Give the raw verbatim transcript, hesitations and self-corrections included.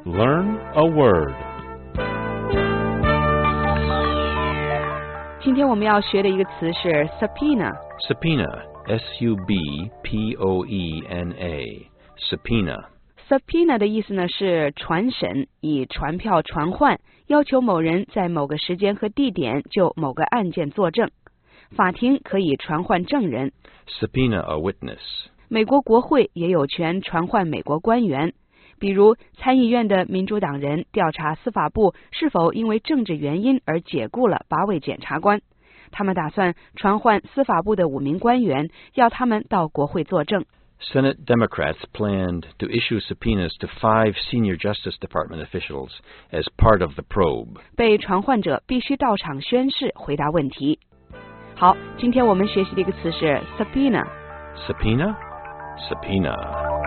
Learn a word. 今天我们要学的一个词是 subpoena. Subpoena, S U B P O E N A, subpoena. Subpoena 的意思呢是传审，以传票传唤，要求某人在某个时间和地点就某个案件作证。法庭可以传唤证人。 Subpoena a witness. 美国国会也有权传唤美国官员，比如参议院的民主党人调查司法部是否因为政治原因而解雇了八位检察官，他们打算传唤司法部的五名官员，要他们到国会作证。 Senate Democrats planned to issue subpoenas to five senior Justice Department officials as part of the probe. 被传唤者必须到场宣誓，回答问题。好，今天我们学习的一个词是 subpoena. Subpoena? Subpoena.